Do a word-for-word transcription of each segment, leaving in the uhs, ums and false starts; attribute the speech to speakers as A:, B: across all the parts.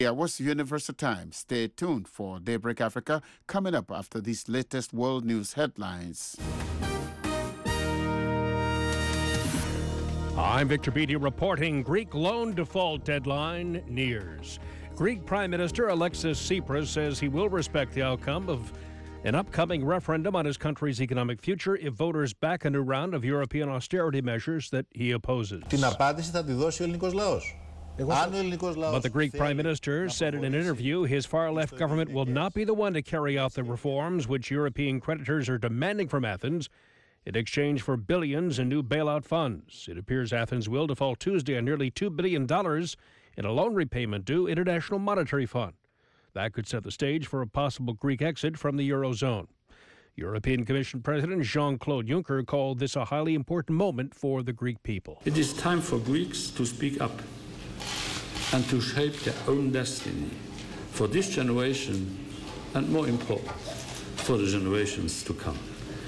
A: Yeah, what's Universal Time? Stay tuned for Daybreak Africa coming up after these latest world news headlines.
B: I'm Victor Beattie reporting Greek loan default deadline nears. Greek Prime Minister Alexis Tsipras says he will respect the outcome of an upcoming referendum on his country's economic future if voters back a new round of European austerity measures that he opposes.
C: Την απάντηση θα τη δώσει ο ελληνικός λαός.
B: But the Greek Prime Minister said in an interview his far-left government will not be the one to carry out the reforms which European creditors are demanding from Athens in exchange for billions in new bailout funds. It appears Athens will default Tuesday on nearly two billion dollars in a loan repayment due International Monetary Fund. That could set the stage for a possible Greek exit from the Eurozone. European Commission President Jean-Claude Juncker called this a highly important moment for the Greek people.
D: It is time for Greeks to speak up and to shape their own destiny for this generation and, more important, for the generations to come.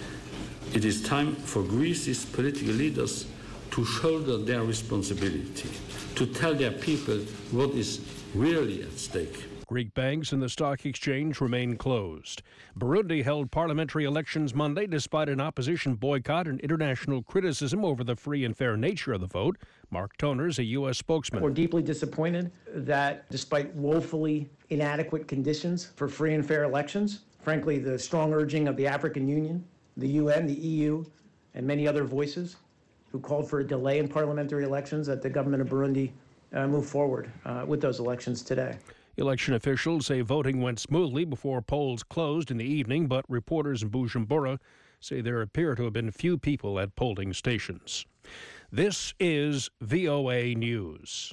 D: It is time for Greece's political leaders to shoulder their responsibility, to tell their people what is really at stake.
B: Greek banks and the stock exchange remain closed. Burundi held parliamentary elections Monday despite an opposition boycott and international criticism over the free and fair nature of the vote. Mark Toners, a U S spokesman.
E: We're deeply disappointed that despite woefully inadequate conditions for free and fair elections, frankly, the strong urging of the African Union, the U N, the E U, and many other voices who called for a delay in parliamentary elections, that the government of Burundi uh, move forward uh, with those elections today.
B: Election officials say voting went smoothly before polls closed in the evening, but reporters in Bujumbura say there appear to have been few people at polling stations. This is V O A News.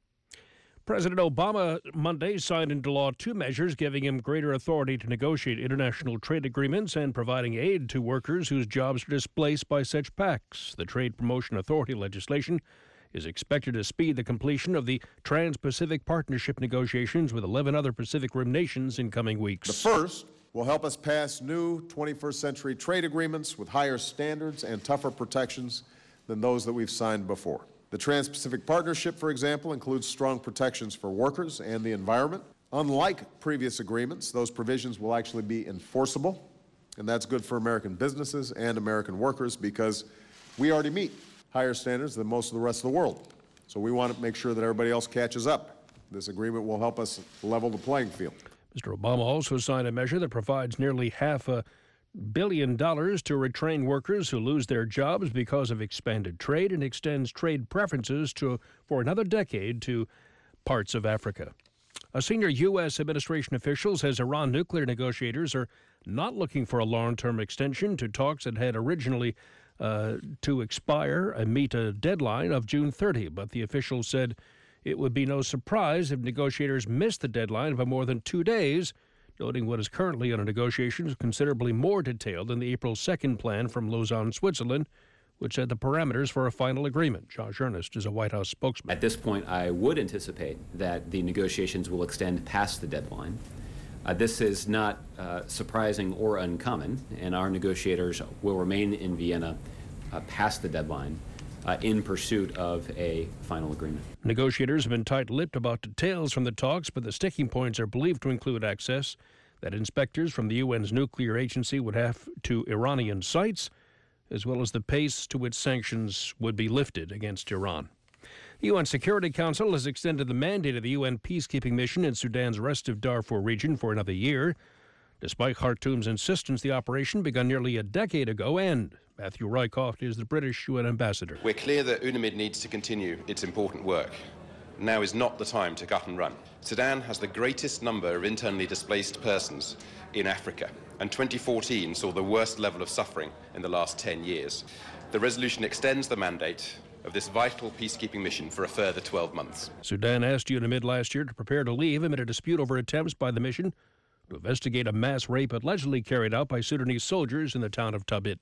B: President Obama Monday signed into law two measures giving him greater authority to negotiate international trade agreements and providing aid to workers whose jobs are displaced by such pacts. The Trade Promotion Authority legislation is expected to speed the completion of the Trans-Pacific Partnership negotiations with eleven other Pacific Rim nations in coming weeks.
F: The first will help us pass new twenty-first century trade agreements with higher standards and tougher protections than those that we've signed before. The Trans-Pacific Partnership, for example, includes strong protections for workers and the environment. Unlike previous agreements, those provisions will actually be enforceable, and that's good for American businesses and American workers because we already meet higher standards than most of the rest of the world. So we want to make sure that everybody else catches up. This agreement will help us level the playing field.
B: Mister Obama also signed a measure that provides nearly half a billion dollars to retrain workers who lose their jobs because of expanded trade and extends trade preferences to for another decade to parts of Africa. A senior U S administration official says Iran nuclear negotiators are not looking for a long-term extension to talks that had originally Uh, to expire and meet a deadline of June thirtieth, but the official said it would be no surprise if negotiators missed the deadline by more than two days, noting what is currently under negotiation is considerably more detailed than the April second plan from Lausanne, Switzerland, which set the parameters for a final agreement. Josh Earnest is a White House spokesman.
G: At this point, I would anticipate that the negotiations will extend past the deadline. Uh, this is not uh, surprising or uncommon, and our negotiators will remain in Vienna uh, past the deadline uh, in pursuit of a final agreement.
B: Negotiators have been tight-lipped about details from the talks, but the sticking points are believed to include access that inspectors from the U N's nuclear agency would have to Iranian sites, as well as the pace to which sanctions would be lifted against Iran. The U N Security Council has extended the mandate of the U N peacekeeping mission in Sudan's restive Darfur region for another year, despite Khartoum's insistence the operation begun nearly a decade ago end. Matthew Rycroft is the British U N ambassador.
H: We're clear that UNAMID needs to continue its important work. Now is not the time to cut and run. Sudan has the greatest number of internally displaced persons in Africa, and twenty fourteen saw the worst level of suffering in the last ten years. The resolution extends the mandate of this vital peacekeeping mission for a further twelve months.
B: Sudan asked UNAMID last year to prepare to leave amid a dispute over attempts by the mission to investigate a mass rape allegedly carried out by Sudanese soldiers in the town of Tabit.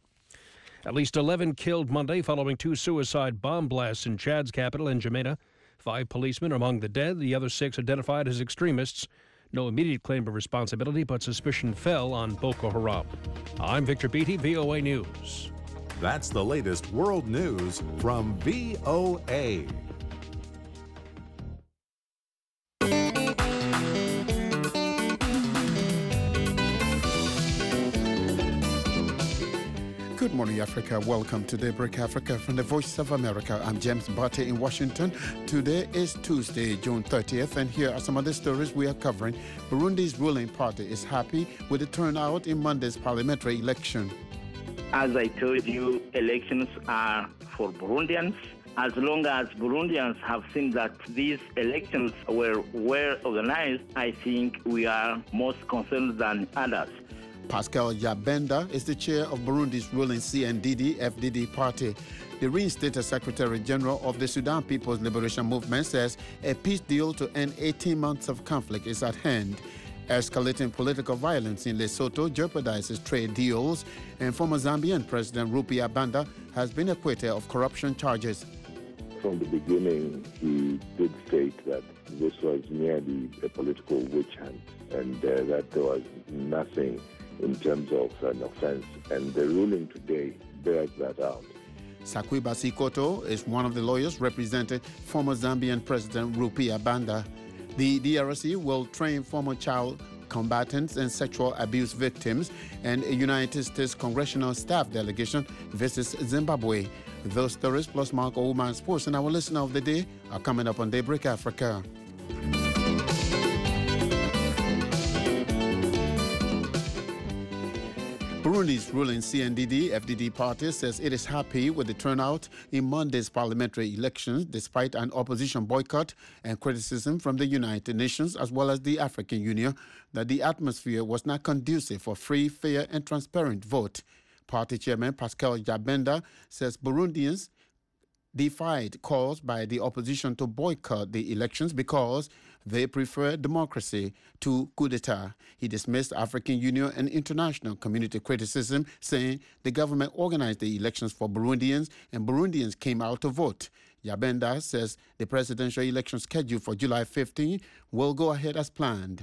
B: At least eleven killed Monday following two suicide bomb blasts in Chad's capital, N'Djamena. Five policemen are among the dead, the other six identified as extremists. No immediate claim of responsibility, but suspicion fell on Boko Haram. I'm Victor Beattie, V O A News.
I: That's the latest world news from V O A.
A: Good morning, Africa. Welcome to Daybreak Africa from the Voice of America. I'm James Barty in Washington. Today is Tuesday, June thirtieth, and here are some of the stories we are covering. Burundi's ruling party is happy with the turnout in Monday's parliamentary election.
J: As I told you, elections are for Burundians. As long as Burundians have seen that these elections were well organized, I think we are most concerned than others.
A: Pascal Jabenda is the chair of Burundi's ruling C N D D F D D party. The reinstated Secretary General of the Sudan People's Liberation Movement says a peace deal to end eighteen months of conflict is at hand. Escalating political violence in Lesotho jeopardizes trade deals, and former Zambian President Rupia Banda has been acquitted of corruption charges.
K: From the beginning, he did state that this was merely a political witch hunt and uh, that there was nothing in terms of an offense, and the ruling today bears that out.
A: Sakwiba Sikoto is one of the lawyers representing former Zambian President Rupia Banda. The D R C will train former child combatants and sexual abuse victims, and a United States congressional staff delegation visits Zimbabwe. Those stories plus Marco Woman Sports and our listener of the day are coming up on Daybreak Africa. Burundi's ruling C N D D F D D party says it is happy with the turnout in Monday's parliamentary elections, despite an opposition boycott and criticism from the United Nations as well as the African Union that the atmosphere was not conducive for free, fair, and transparent vote. Party chairman Pascal Jabenda says Burundians defied calls by the opposition to boycott the elections because they prefer democracy to coup d'etat. He dismissed African Union and international community criticism, saying the government organized the elections for Burundians and Burundians came out to vote. Jabenda says the presidential election scheduled for July fifteenth will go ahead as planned.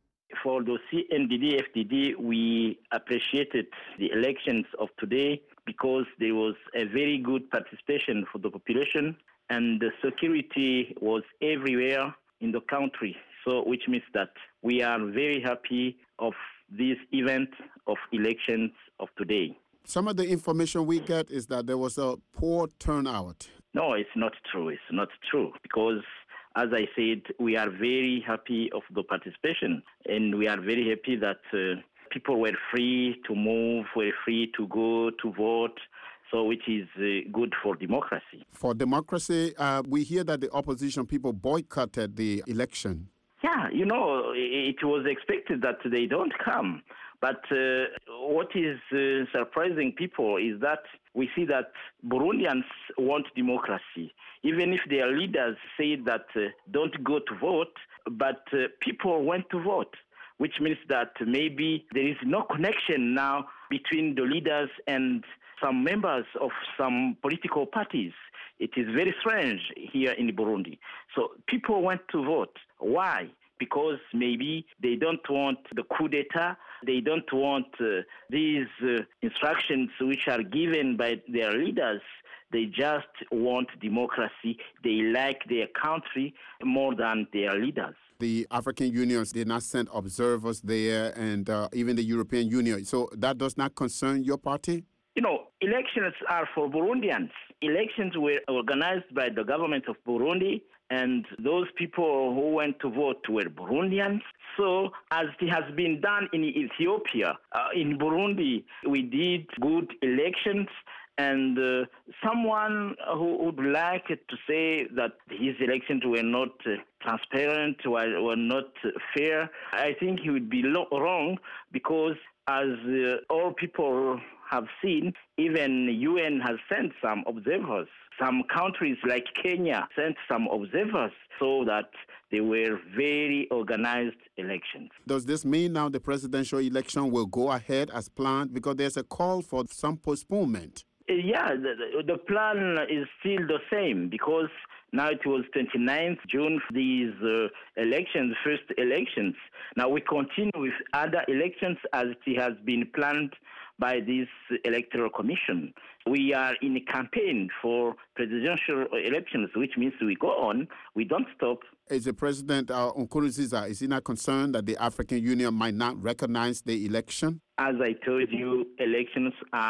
J: For the C N D D F D D, we appreciated the elections of today because there was a very good participation for the population and the security was everywhere in the country. So, which means that we are very happy of this event of elections of today.
A: Some of the information we get is that there was a poor turnout.
J: No, it's not true. It's not true because, as I said, we are very happy of the participation and we are very happy that uh, people were free to move, were free to go to vote, so which is uh, good for democracy.
A: For democracy, uh, we hear that the opposition people boycotted the election.
J: Yeah, you know, it was expected that they don't come. But uh, what is uh, surprising people is that we see that Burundians want democracy. Even if their leaders say that uh, don't go to vote, but uh, people went to vote, which means that maybe there is no connection now between the leaders and some members of some political parties. It is very strange here in Burundi. So people went to vote. Why? Because maybe they don't want the coup d'etat, they don't want uh, these uh, instructions which are given by their leaders. They just want democracy. They like their country more than their leaders.
A: The African Union did not send observers there, and uh, even the European Union. So that does not concern your party?
J: You know, elections are for Burundians. Elections were organized by the government of Burundi, and those people who went to vote were Burundians. So, as it has been done in Ethiopia, uh, in Burundi, we did good elections. And uh, someone who would like to say that his elections were not uh, transparent, were, were not uh, fair, I think he would be lo- wrong because as uh, all people have seen, even U N has sent some observers. Some countries like Kenya sent some observers so that they were very organized elections.
A: Does this mean now the presidential election will go ahead as planned? Because there's a call for some postponement.
J: Yeah, the, the plan is still the same because now it was twenty-ninth of June, these uh, elections, first elections. Now we continue with other elections as it has been planned by this electoral commission. We are in a campaign for presidential elections, which means we go on, we don't stop.
A: Is the President uh, Nkurunziza, is he not concerned that the African Union might not recognize the election?
J: As I told you, elections are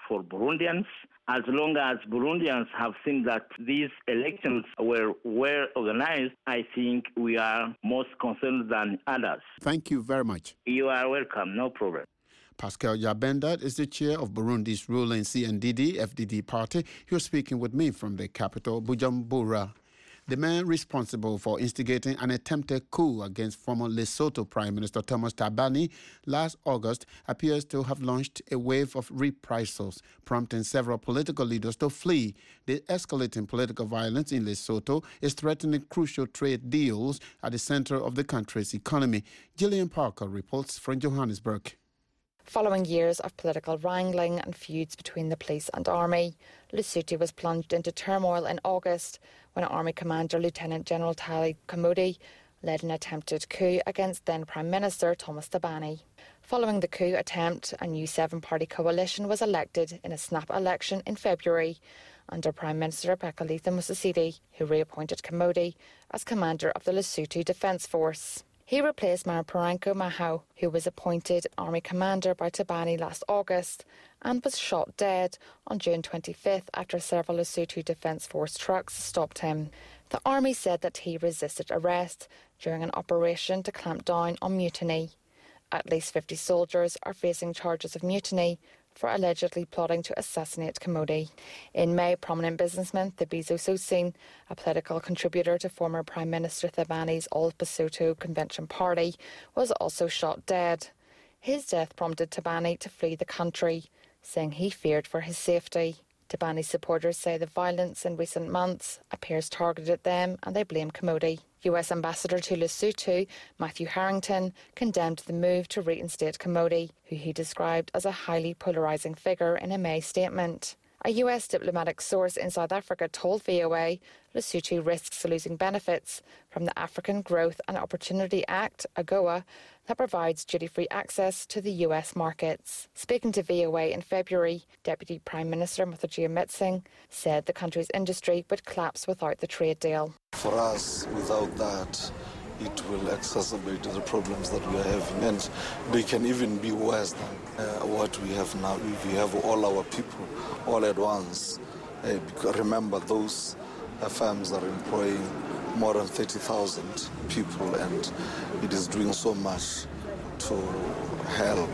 J: for Burundians. As long as Burundians have seen that these elections were well organized, I think we are most concerned than others.
A: Thank you very much.
J: You are welcome, no problem.
A: Pascal Yabenda is the chair of Burundi's ruling C N D D F D D party. He was speaking with me from the capital, Bujumbura. The man responsible for instigating an attempted coup against former Lesotho Prime Minister Thomas Thabane last August appears to have launched a wave of reprisals, prompting several political leaders to flee. The escalating political violence in Lesotho is threatening crucial trade deals at the center of the country's economy. Gillian Parker reports from Johannesburg.
L: Following years of political wrangling and feuds between the police and army, Lesotho was plunged into turmoil in August when Army Commander Lieutenant General Tali Kamodi led an attempted coup against then Prime Minister Thomas Thabane. Following the coup attempt, a new seven-party coalition was elected in a snap election in February under Prime Minister Hakaletha Mosisili, who reappointed Kamodi as commander of the Lesotho Defence Force. He replaced Mariparanko Mahau, who was appointed Army Commander by Thabane last August and was shot dead on June twenty-fifth after several Lesotho Defence Force trucks stopped him. The Army said that he resisted arrest during an operation to clamp down on mutiny. At least fifty soldiers are facing charges of mutiny for allegedly plotting to assassinate Kamodi. In May, prominent businessman Thibiso Sosin, a political contributor to former Prime Minister Thabane's All Basotho Convention Party, was also shot dead. His death prompted Thabane to flee the country, saying he feared for his safety. Thabane's supporters say the violence in recent months appears targeted at them and they blame Kamodi. U S Ambassador to Lesotho, Matthew Harrington, condemned the move to reinstate Kamodi, who he described as a highly polarising figure in a May statement. A U S diplomatic source in South Africa told V O A Lesotho risks losing benefits from the African Growth and Opportunity Act, AGOA, that provides duty-free access to the U S markets. Speaking to V O A in February, Deputy Prime Minister Mothoji Metsing said the country's industry would collapse without the trade deal.
M: For us, without that, it will exacerbate the problems that we are having, and they can even be worse than uh, what we have now if we have all our people all at once. Uh, because remember, those uh, firms are employing more than thirty thousand people, and it is doing so much to help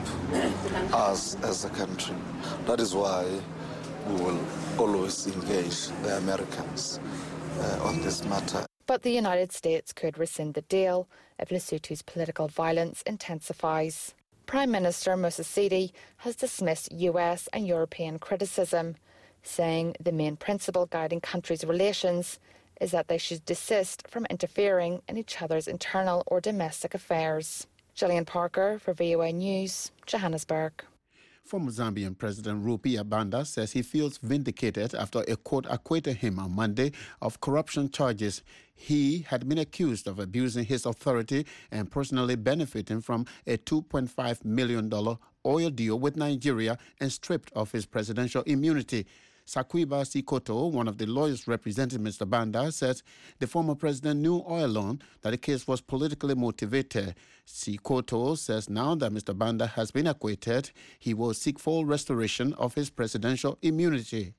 M: us as a country. That is why we will always engage the Americans uh, on this matter.
L: But the United States could rescind the deal if Lesotho's political violence intensifies. Prime Minister Mosisili has dismissed U S and European criticism, saying the main principle guiding countries' relations is that they should desist from interfering in each other's internal or domestic affairs. Gillian Parker for V O A News, Johannesburg.
A: Former Zambian President Rupia Banda says he feels vindicated after a court acquitted him on Monday of corruption charges. He had been accused of abusing his authority and personally benefiting from a two point five million dollars oil deal with Nigeria and stripped of his presidential immunity. Sakuiba Sikoto, one of the lawyers representing Mister Banda, says the former president knew all along that the case was politically motivated. Sikoto says now that Mister Banda has been acquitted, he will seek full restoration of his presidential immunity.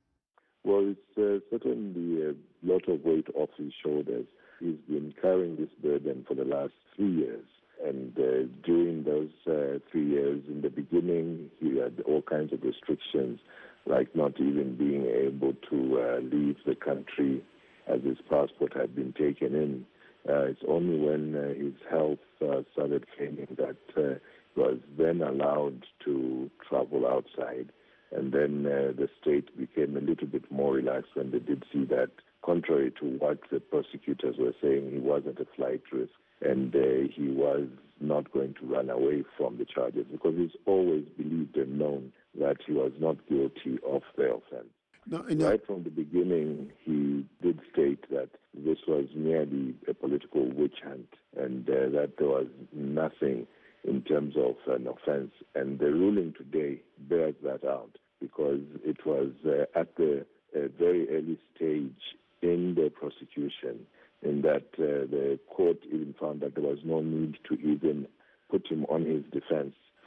K: Well, it's uh, certainly a lot of weight off his shoulders. He's been carrying this burden for the last three years. And uh, during those uh, three years, in the beginning, he had all kinds of restrictions, like not even being able to uh, leave the country as his passport had been taken in. Uh, it's only when uh, his health uh, started failing that uh, he was then allowed to travel outside. And then uh, the state became a little bit more relaxed when they did see that, contrary to what the prosecutors were saying, he wasn't a flight risk. And uh, he was not going to run away from the charges because he's always believed and known that he was not guilty of the offense.
A: No, no.
K: Right from the beginning, he did state that this was merely a political witch hunt and uh, that there was nothing in terms of an offense. And the ruling today bears that out because it was uh, at the uh, very early stage in the prosecution in that uh, the court even found that there was no need to even put him on his defense for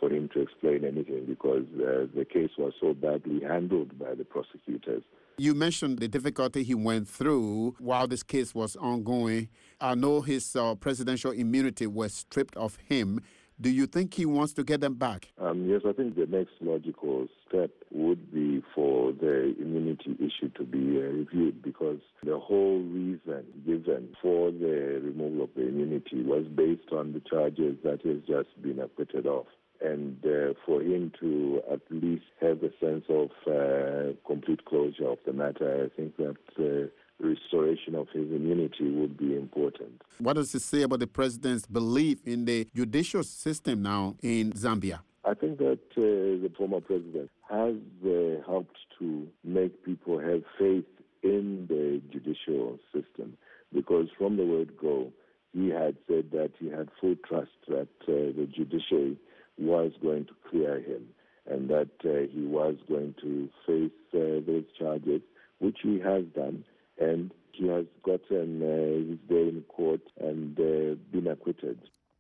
K: for him to explain anything because uh, the case was so badly handled by the prosecutors.
A: You mentioned the difficulty he went through while this case was ongoing. I know his uh, presidential immunity was stripped of him. Do you think he wants to get them back?
K: Um, yes, I think the next logical step would be for the immunity issue to be uh, reviewed because the whole reason given for the removal of the immunity was based on the charges that he has just been acquitted of. And uh, for him to at least have a sense of uh, complete closure of the matter, I think that uh, restoration of his immunity would be important.
A: What does it say about the president's belief in the judicial system now in Zambia?
K: I think that uh, the former president has uh, helped to make people have faith in the judicial system because from the word go, he had said that he had full trust that uh, the judiciary was going to clear him and that uh, he was going to face uh, those charges, which he has done, and he has gotten uh, his day in court and uh, been acquitted.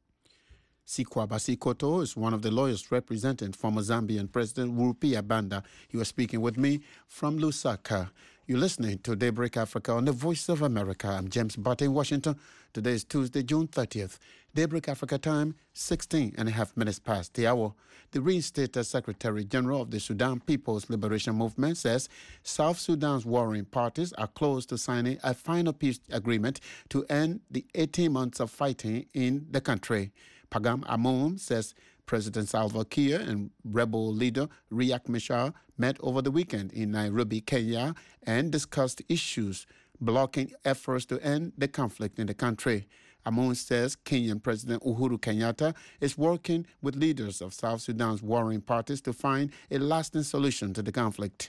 A: Sikwa Basikoto is one of the lawyers representing former Zambian President Rupiah Banda. He was speaking with me from Lusaka. You're listening to Daybreak Africa on the Voice of America. I'm James Butt in Washington. Today is Tuesday, June thirtieth. Daybreak Africa time, sixteen and a half minutes past the hour. The reinstated Secretary General of the Sudan People's Liberation Movement says South Sudan's warring parties are close to signing a final peace agreement to end the eighteen months of fighting in the country. Pagam Amon says President Salva Kiir and rebel leader Riek Machar met over the weekend in Nairobi, Kenya, and discussed issues blocking efforts to end the conflict in the country. Amon says Kenyan President Uhuru Kenyatta is working with leaders of South Sudan's warring parties to find a lasting solution to the conflict.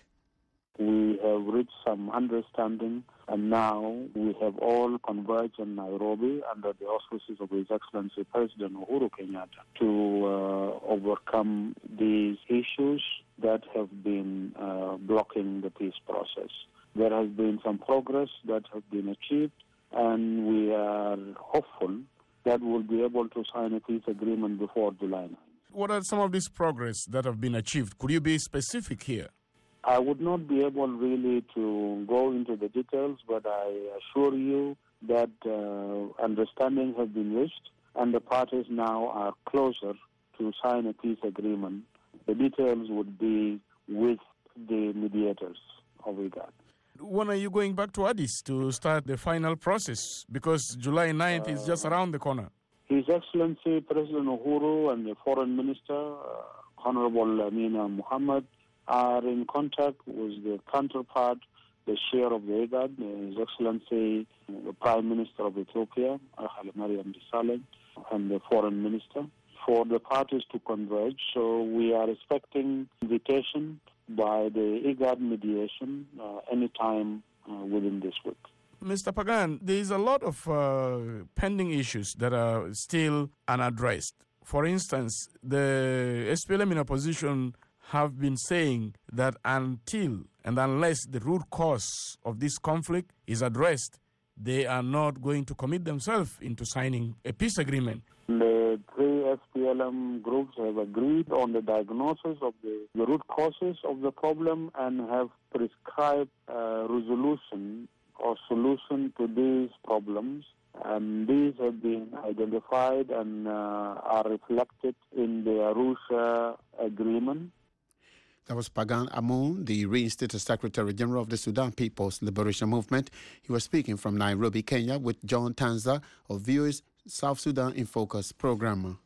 N: We have reached some understanding, and now we have all converged in Nairobi under the auspices of His Excellency President Uhuru Kenyatta to uh, overcome these issues that have been uh, blocking the peace process. There has been some progress that has been achieved, and we are hopeful that we'll be able to sign a peace agreement before July ninth.
O: What are some of these progress that have been achieved? Could you be specific here?
N: I would not be able really to go into the details, but I assure you that uh, understanding has been reached and the parties now are closer to sign a peace agreement. The details would be with the mediators of IGAD.
O: When are you going back to Addis to start the final process? Because July ninth uh, is just around the corner.
N: His Excellency President Uhuru and the Foreign Minister, uh, Honorable Amina Mohammed, are in contact with the counterpart, the chair of the IGAD, His Excellency the Prime Minister of Ethiopia, Haile Mariam Desalegn, and the Foreign Minister, for the parties to converge. So we are expecting invitation by the IGAD mediation uh, anytime uh, within this week.
O: Mister Pagan, there is a lot of uh, pending issues that are still unaddressed. For instance, the S P L M in opposition have been saying that until and unless the root cause of this conflict is addressed, they are not going to commit themselves into signing a peace agreement.
N: The three S P L M groups have agreed on the diagnosis of the, the root causes of the problem and have prescribed a resolution or solution to these problems. And these have been identified and uh, are reflected in the Arusha agreement.
A: That was Pagan Amon, the reinstated Secretary General of the Sudan People's Liberation Movement. He was speaking from Nairobi, Kenya, with John Tanza of V O A's South Sudan in Focus program.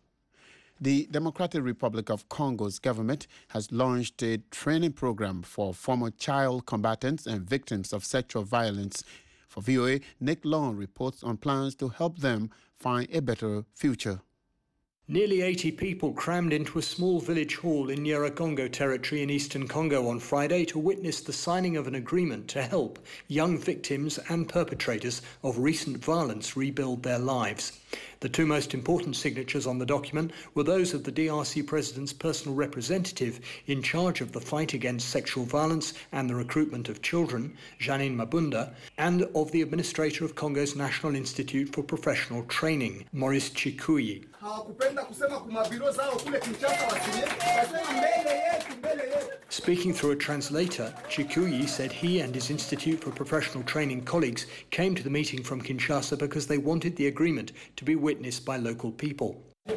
A: The Democratic Republic of Congo's government has launched a training program for former child combatants and victims of sexual violence. For V O A, Nick Long reports on plans to help them find a better future.
P: Nearly eighty people crammed into a small village hall in Nyiragongo territory in eastern Congo on Friday to witness the signing of an agreement to help young victims and perpetrators of recent violence rebuild their lives. The two most important signatures on the document were those of the D R C president's personal representative in charge of the fight against sexual violence and the recruitment of children, Janine Mabunda, and of the administrator of Congo's National Institute for Professional Training, Maurice Chikuyi. Speaking through a translator, Chikuyi said he and his Institute for Professional Training colleagues came to the meeting from Kinshasa because they wanted the agreement to be witnessed by local people. Do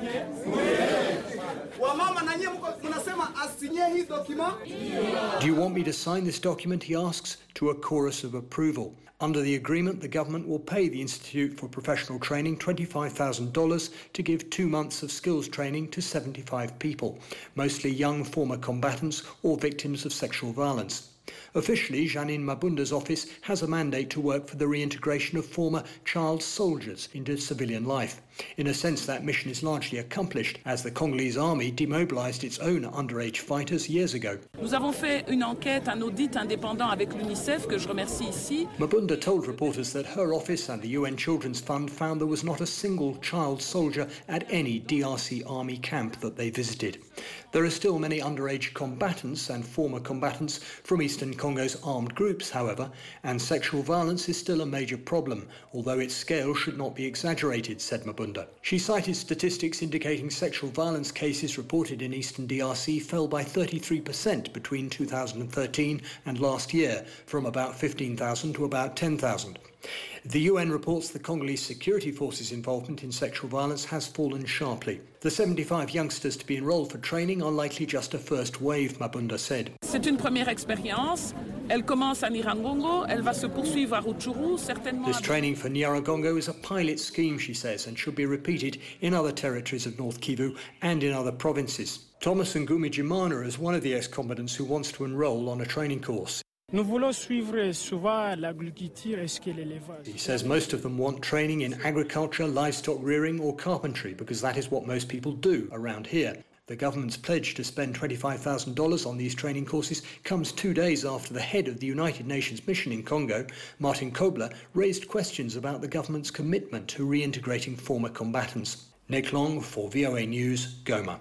P: you want me to sign this document, he asks, to a chorus of approval. Under the agreement, the government will pay the Institute for Professional Training twenty-five thousand dollars to give two months of skills training to seventy-five people, mostly young former combatants or victims of sexual violence. Officially, Janine Mabunda's office has a mandate to work for the reintegration of former child soldiers into civilian life. In a sense, that mission is largely accomplished, as the Congolese army demobilised its own underage fighters years ago.
Q: Nous avons fait une enquête, un audit indépendant avec l'UNICEF, que je remercie ici.
P: Mabunda told reporters that her office and the U N Children's Fund found there was not a single child soldier at any D R C army camp that they visited. There are still many underage combatants and former combatants from eastern Congo's armed groups, however, and sexual violence is still a major problem, although its scale should not be exaggerated, said Mabunda. She cited statistics indicating sexual violence cases reported in eastern D R C fell by thirty-three percent between two thousand thirteen and last year, from about fifteen thousand to about ten thousand. The U N reports the Congolese security forces' involvement in sexual violence has fallen sharply. The seventy-five youngsters to be enrolled for training are likely just a first wave, Mabunda said.
Q: C'est une première expérience. Elle commence à Nyiragongo, elle va se poursuivre à Rutshuru, certainement.
P: This training for Nyiragongo is a pilot scheme, she says, and should be repeated in other territories of North Kivu and in other provinces. Thomas Ngumijimana is one of the ex-combatants who wants to enroll on a training course.
R: Nous voulons suivre souvent l'agriculture et ce qu'est l'élevage.
P: He says most of them want training in agriculture, livestock rearing or carpentry because that is what most people do around here. The government's pledge to spend twenty-five thousand dollars on these training courses comes two days after the head of the United Nations mission in Congo, Martin Kobler, raised questions about the government's commitment to reintegrating former combatants. Nick Long for V O A News, Goma.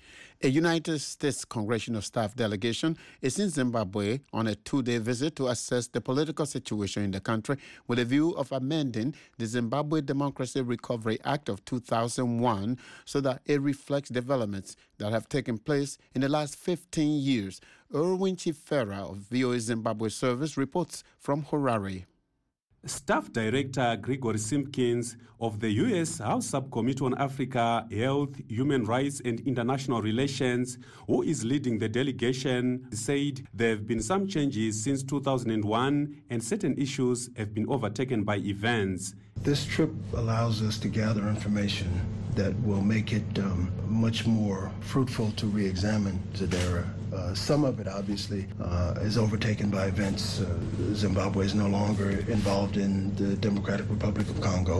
A: A United States Congressional Staff delegation is in Zimbabwe on a two-day visit to assess the political situation in the country with a view of amending the Zimbabwe Democracy Recovery Act of two thousand one so that it reflects developments that have taken place in the last fifteen years. Erwin Chifera of V O A Zimbabwe Service reports from Harare.
S: Staff Director Gregory Simpkins of the U S House Subcommittee on Africa, Health, Human Rights and International Relations, who is leading the delegation, said there have been some changes since two thousand one and certain issues have been overtaken by events.
T: This trip allows us to gather information that will make it um, much more fruitful to re-examine Zadera. Uh, some of it, obviously, uh, is overtaken by events. Uh, Zimbabwe is no longer involved in the Democratic Republic of Congo.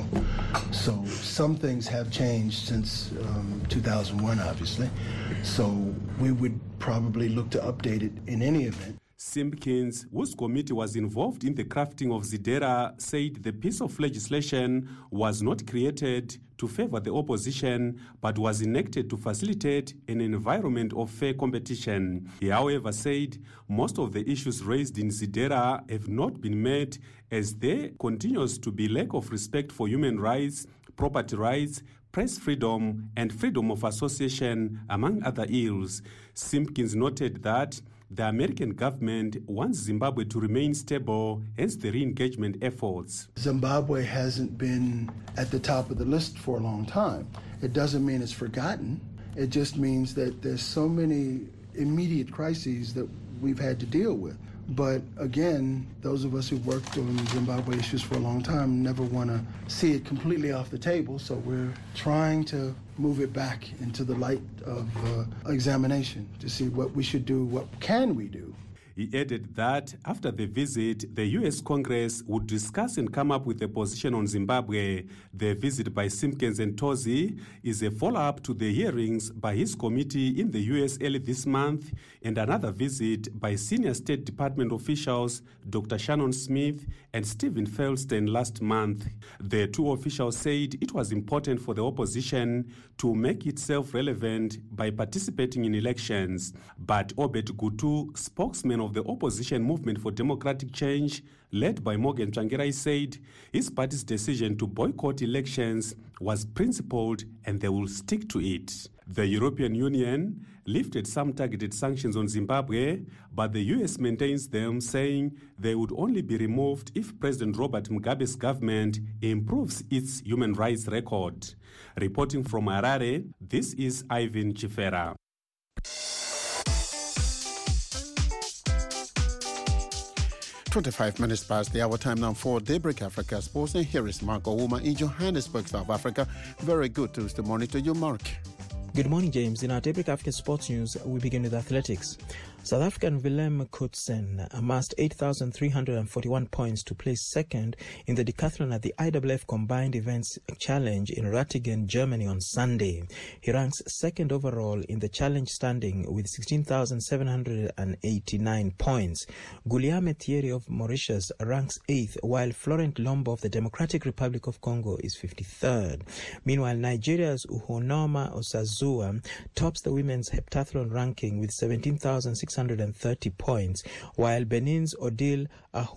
T: So some things have changed since um, two thousand one, obviously. So we would probably look to update it in any event.
S: Simpkins, whose committee was involved in the crafting of Zidera, said the piece of legislation was not created to favor the opposition, but was enacted to facilitate an environment of fair competition. He, however, said most of the issues raised in Zidera have not been met, as there continues to be lack of respect for human rights, property rights, press freedom, and freedom of association, among other ills. Simpkins noted that the American government wants Zimbabwe to remain stable, hence the re-engagement efforts.
T: Zimbabwe hasn't been at the top of the list for a long time. It doesn't mean it's forgotten. It just means that there's so many immediate crises that we've had to deal with. But again, those of us who've worked on Zimbabwe issues for a long time never want to see it completely off the table, so we're trying to move it back into the light of uh, examination to see what we should do, what can we do.
S: He added that after the visit, the U S Congress would discuss and come up with a position on Zimbabwe. The visit by Simpkins and Tozi is a follow-up to the hearings by his committee in the U S early this month and another visit by senior State Department officials Doctor Shannon Smith and Stephen Feldstein last month. The two officials said it was important for the opposition to make itself relevant by participating in elections. But Obed Gutu, spokesman of the opposition Movement for Democratic Change, led by Morgan Tsvangirai, said his party's decision to boycott elections was principled and they will stick to it. The European Union lifted some targeted sanctions on Zimbabwe, but the U S maintains them, saying they would only be removed if President Robert Mugabe's government improves its human rights record. Reporting from Harare, this is Ivan Chifera.
A: twenty-five minutes past the hour time now for Daybreak Africa Sports, and here is Mark Ouma in Johannesburg, South Africa. Very good Tuesday morning to you, Mark.
U: Good morning, James. In our Daybreak Africa Sports News, we begin with athletics. South African Willem Koetsen amassed eight thousand three hundred forty-one points to place second in the decathlon at the I W F Combined Events Challenge in Ratingen, Germany on Sunday. He ranks second overall in the challenge standing with sixteen thousand seven hundred eighty-nine points. Guillaume Thierry of Mauritius ranks eighth, while Florent Lombo of the Democratic Republic of Congo is fifty-third. Meanwhile, Nigeria's Uhonoma Osazua tops the women's heptathlon ranking with seventeen thousand six hundred thirty points, while Benin's Odile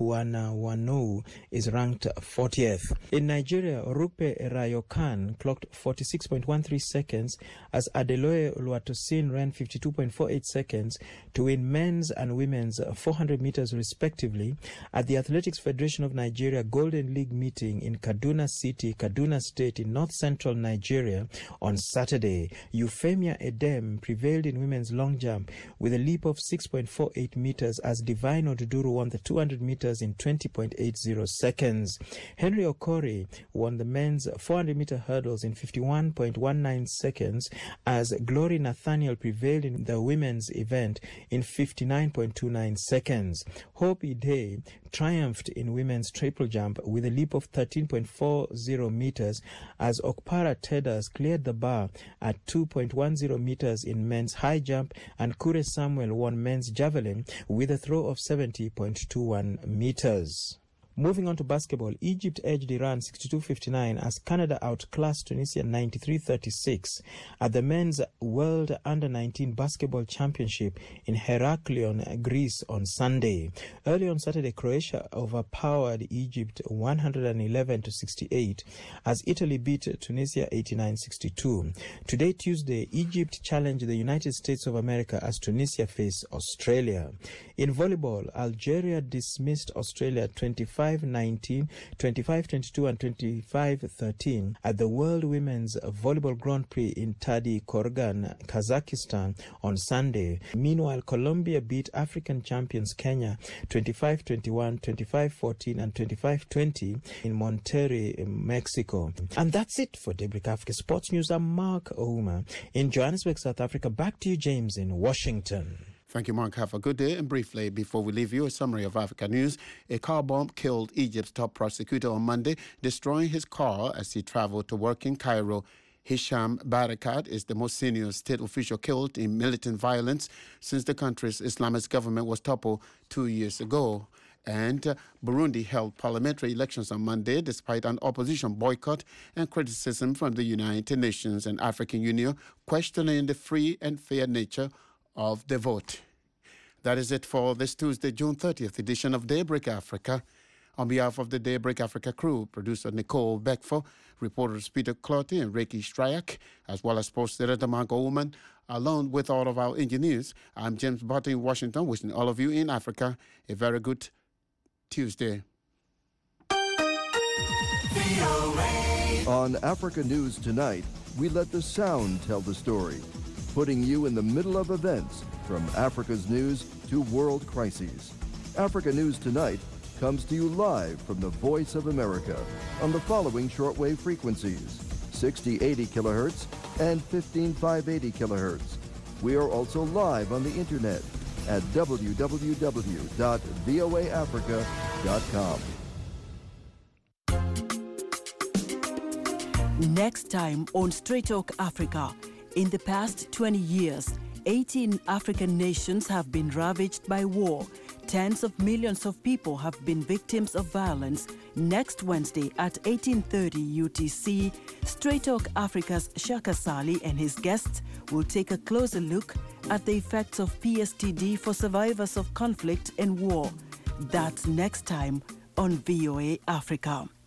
U: Ahuanawanou is ranked fortieth. In Nigeria, Rukpe Rayokan clocked forty-six point one three seconds as Adeloye Oluwatosin ran fifty-two point four eight seconds to win men's and women's four hundred meters respectively at the Athletics Federation of Nigeria Golden League meeting in Kaduna City, Kaduna State in north-central Nigeria on Saturday. Euphemia Edem prevailed in women's long jump with a leap of six point four eight meters as Divine Oduduru won the two hundred meters in twenty point eight zero seconds. Henry Okori won the men's four hundred meter hurdles in fifty-one point one nine seconds as Glory Nathaniel prevailed in the women's event in fifty-nine point two nine seconds. Hope Ide triumphed in women's triple jump with a leap of thirteen point four zero meters as Okpara Tedas cleared the bar at two point one zero meters in men's high jump, and Kure Samuel won men's javelin with a throw of seventy point two one meters. Moving on to basketball, Egypt edged Iran sixty-two fifty-nine as Canada outclassed Tunisia ninety-three thirty-six at the men's World Under nineteen Basketball Championship in Heraklion, Greece on Sunday. Early on Saturday, Croatia overpowered Egypt one hundred eleven to sixty-eight as Italy beat Tunisia eighty-nine sixty-two. Today, Tuesday, Egypt challenged the United States of America as Tunisia face Australia. In volleyball, Algeria dismissed Australia twenty-five nineteen, twenty-five twenty-two and twenty-five thirteen at the World Women's Volleyball Grand Prix in Tadi Korgan, Kazakhstan on Sunday. Meanwhile, Colombia beat African champions Kenya twenty-five twenty-one, twenty-five fourteen and twenty-five twenty in Monterrey, Mexico. And that's it for Daybreak Africa Sports News. I'm Mark Ouma in Johannesburg, South Africa. Back to you, James, in Washington.
A: Thank you, Mark. Have a good day. And briefly, before we leave you, a summary of Africa news. A car bomb killed Egypt's top prosecutor on Monday, destroying his car as he traveled to work in Cairo. Hisham Barakat is the most senior state official killed in militant violence since the country's Islamist government was toppled two years ago. And uh, Burundi held parliamentary elections on Monday despite an opposition boycott and criticism from the United Nations and African Union questioning the free and fair nature of the vote. That is it for this Tuesday, June thirtieth edition of Daybreak Africa. On behalf of the Daybreak Africa crew, producer Nicole Beckford, reporters Peter Clotty and Ricky Stryak, as well as sports editor Mark Oman, along with all of our engineers, I'm James Barton in Washington, wishing all of you in Africa a very good Tuesday.
V: On Africa News Tonight, we let the sound tell the story, putting you in the middle of events from Africa's news to world crises. Africa News Tonight comes to you live from the Voice of America on the following shortwave frequencies, sixty eighty kilohertz and fifteen five eighty kilohertz. We are also live on the internet at w w w dot v o a africa dot com.
C: Next time on Straight Talk Africa. In the past twenty years, eighteen African nations have been ravaged by war. Tens of millions of people have been victims of violence. Next Wednesday at eighteen thirty U T C, Straight Talk Africa's Shaka Sali and his guests will take a closer look at the effects of P S T D for survivors of conflict and war. That's next time on V O A Africa.